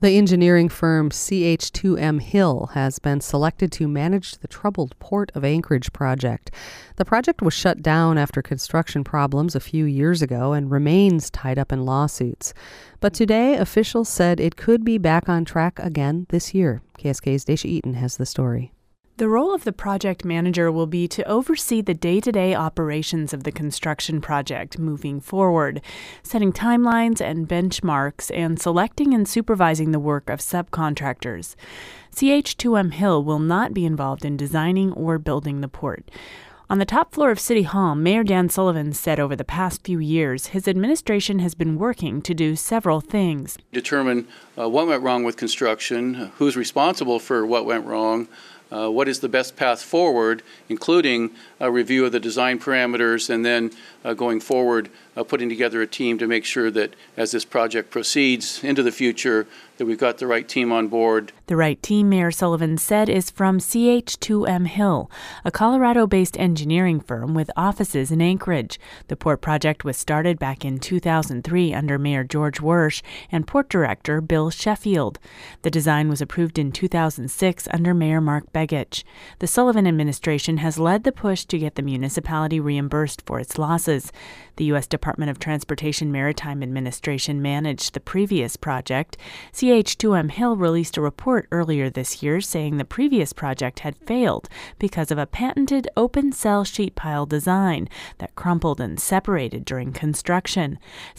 The engineering firm CH2M Hill has been selected to manage the troubled Port of Anchorage project. The project was shut down after construction problems a few years ago and remains tied up in lawsuits. But today, officials said it could be back on track again this year. KSK's Daisha Eaton has the story. The role of the project manager will be to oversee the day-to-day operations of the construction project moving forward, setting timelines and benchmarks, and selecting and supervising the work of subcontractors. CH2M Hill will not be involved in designing or building the port. On the top floor of City Hall, Mayor Dan Sullivan said over the past few years, his administration has been working to do several things. Determine what went wrong with construction, who's responsible for what went wrong, what is the best path forward, including a review of the design parameters, and then going forward, putting together a team to make sure that as this project proceeds into the future, that we've got the right team on board. The right team, Mayor Sullivan said, is from CH2M Hill, a Colorado-based engineering firm with offices in Anchorage. The port project was started back in 2003 under Mayor George Wersch and Port Director Bill Sheffield. The design was approved in 2006 under Mayor Mark Begich. The Sullivan administration has led the push to get the municipality reimbursed for its losses. The U.S. Department of Transportation Maritime Administration managed the previous project. CH2M Hill released a report earlier this year saying the previous project had failed because of a patented open-cell sheet pile design that crumpled and separated during construction.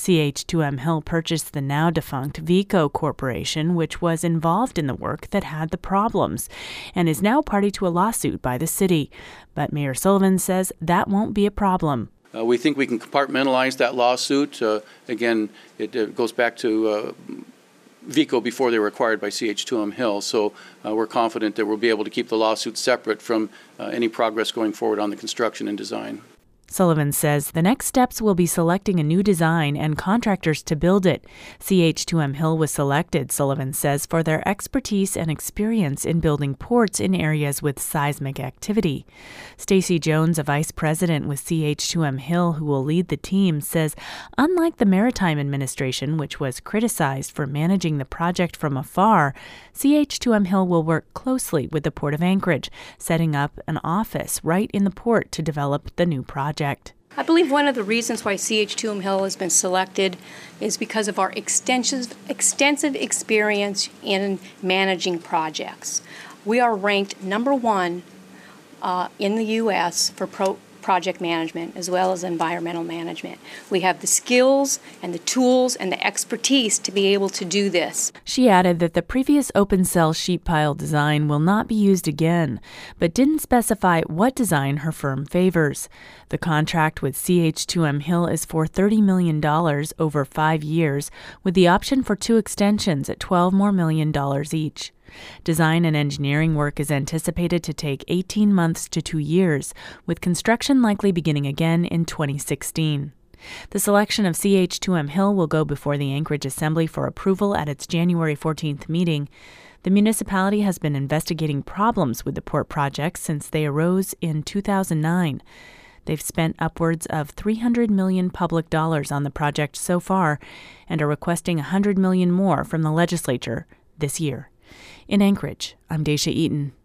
CH2M Hill purchased the now-defunct Vico Corporation, which was involved in the work that had the problems, and is now party to a lawsuit by the city. But Mayor Sullivan says that won't be a problem. We think we can compartmentalize that lawsuit. Again, it goes back to Vico before they were acquired by CH2M Hill. So we're confident that we'll be able to keep the lawsuit separate from any progress going forward on the construction and design. Sullivan says the next steps will be selecting a new design and contractors to build it. CH2M Hill was selected, Sullivan says, for their expertise and experience in building ports in areas with seismic activity. Stacy Jones, a vice president with CH2M Hill who will lead the team, says unlike the Maritime Administration, which was criticized for managing the project from afar, CH2M Hill will work closely with the Port of Anchorage, setting up an office right in the port to develop the new project. I believe one of the reasons why CH2M Hill has been selected is because of our extensive experience in managing projects. We are ranked number one in the U.S. for project management as well as environmental management. We have the skills and the tools and the expertise to be able to do this. She added that the previous open-cell sheet pile design will not be used again, but didn't specify what design her firm favors. The contract with CH2M Hill is for $30 million over 5 years, with the option for 2 extensions at $12 million more each. Design and engineering work is anticipated to take 18 months to 2 years, with construction likely beginning again in 2016. The selection of CH2M Hill will go before the Anchorage Assembly for approval at its January 14th meeting. The municipality has been investigating problems with the port project since they arose in 2009. They've spent upwards of $300 million public dollars on the project so far and are requesting $100 million more from the legislature this year. In Anchorage, I'm Daisha Eaton.